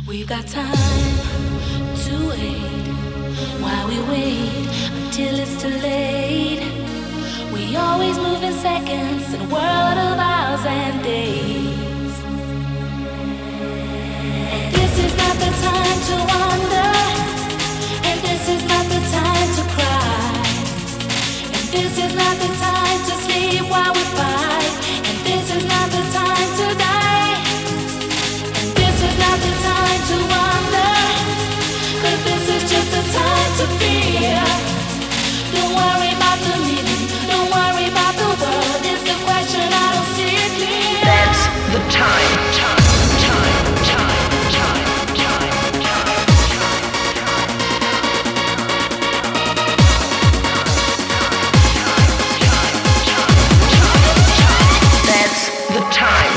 We've got time to wait while we wait until it's too late. We always move in seconds in a world of hours and days. And this is not the time to wonder, and this is not the time to cry, and this is not the time to sleep while we fight, and this is not the time to die, and this is not the time to wonder, 'cause this is just the time to fear. Don't worry about the meaning, don't worry about the world. It's the question, I don't see it clear. That's the time. That's the time.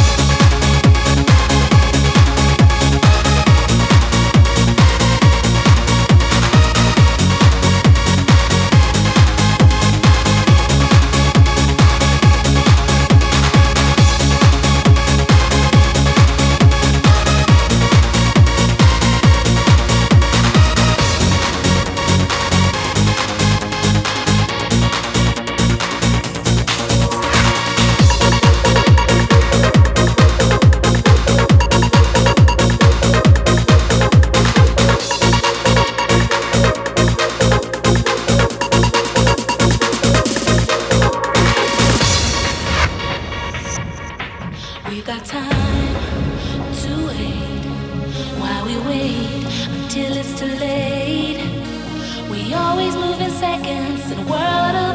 We've got time to wait while we wait until it's too late. We always move in seconds in a world of